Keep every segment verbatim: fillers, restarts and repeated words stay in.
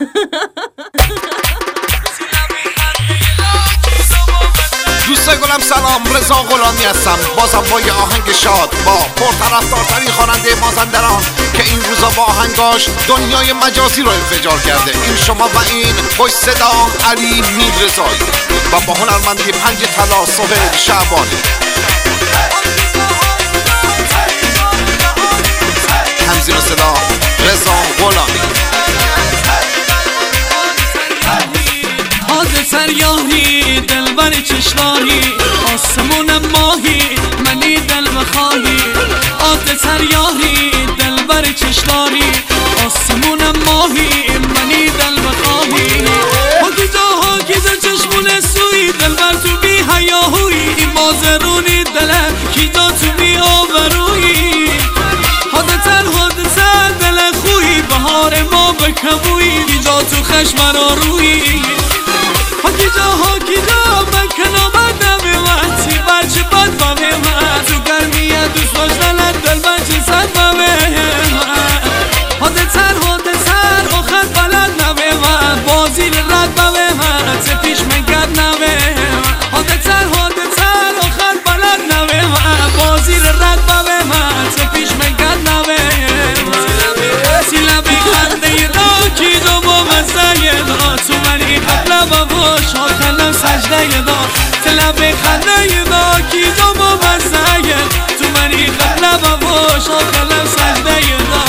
دوستای گلم سلام، رضا غلامی هستم، بازم با یه آهنگ شاد با پرطرفدارترین خواننده مازندران که این روزا با آهنگاش دنیای مجازی رو انفجار کرده. این شما و این خوش صدا علی میررضایی و با هنرمندی پنج طلا سهیل شعبانی. همزین و صدا رضا غلامی. آد سریاهی دلبر چشماهی آسمون ماهی منی دل بخواهی. آد سریاهی دلبر چشماهی آسمون ماهی منی دل بخواهی. هاکی جا هاکی جا چشمون سوی دلبر تو بی حیاهوی. این مازرونی دله کی جا تو بی آوروی. حادتر حادتر دل خوی بهار ما بکبوی. کی جا تو خشم را روی. هاکی جا هاکی جا من کنامت نمیمد سی بچه بد بمیمد تو گرمیه دوست داشتنت دل بچه صد بمیمد. حاده تر حاده تر آخر بلد نمیمد بازی رد بمیمد سه پیش مگد نمیمد. حاده تر حاده تر آخر بلد نمیمد بازی رد بمیمد سه پیش مگد نمیمد. سی لبی خنده دا کی دو با مزه دا تو منی قبل بابوش آخرم سجده دا. تلب خنده دا کی دو با مزه تو منی قبل بابوش آخرم سجده دا.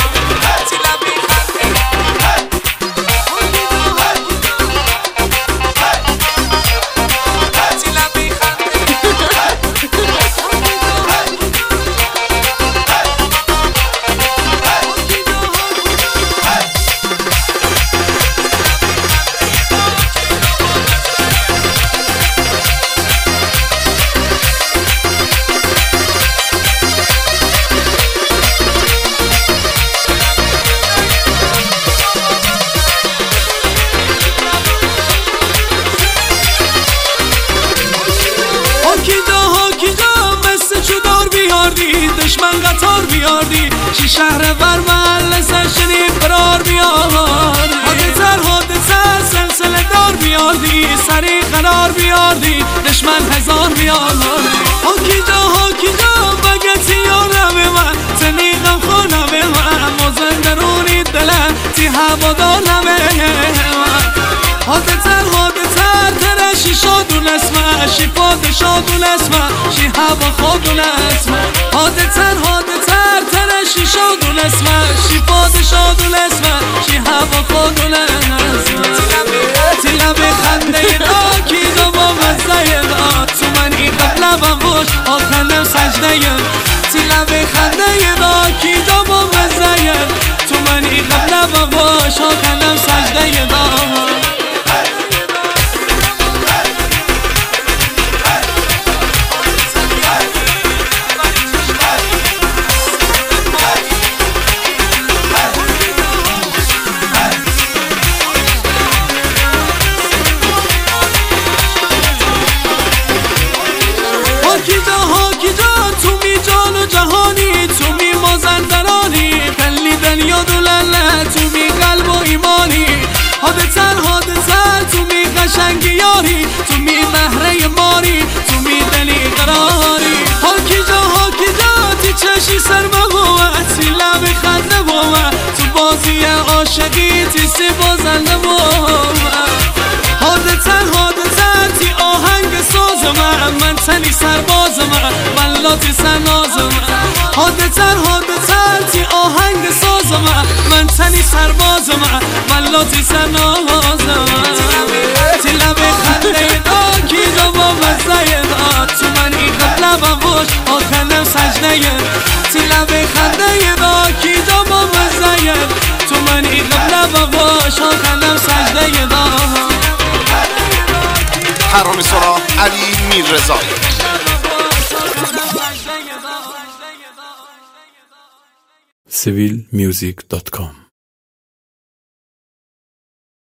دشمن قطار بیاردی چی شهر بر محل سرشنی قرار بیاردی. حاده تر حاده تر سلسله دار بیاردی سری قرار بیاردی دشمن هزار بیاردی. هاکی جا هاکی جا بگتی یارم من تنیقم خونم من مازندرونی دلم تی هوادارم من. حاده تر حاده تر ترشی شادون اسمه شی پاد شادون اسمه شی هوا خودون اسمه. حاده تر حاده تر ترشی شادون اسمه شی پاد شادون اسمه شی هوا خودون اسمه. تی لب خنده دا کی دو با مزه دا تو منی قبل بموش آخرم سجده. تی لب خنده دا کی دو با مزه تو منی قبل بموش آخرم سجده دا. هاکی جا هاکی جا تو می جان و جهانی تو می مازندرانی کلی دنیا دولله تو می قلب و ایمانی. حاده تر حاده تر تو می قشنگی یاری تو می مهره ماری تو می دلی قراری. هاکی جا هاکی جا تی چشی سر بگوه تی لب خنده بوه تو بازی عاشقی تی سی بازنده بوه. حاده تر حاده تر تی آهنگ ساز من من تنی سرباز من ملاتی سرناز من. حاده تر حاده تر تی آهنگ ساز من من تنی سرباز من ملاتی سرناز من. تی لب خنده دا کی دو با مزه دا تو منی قبل بموش آخرم سجده. تی لب خنده دا کی دو با مزه تو منی قبل بموش آخرم سجده دا. ترانه سرا علی میررضایی. سیویل میوزیک دات کام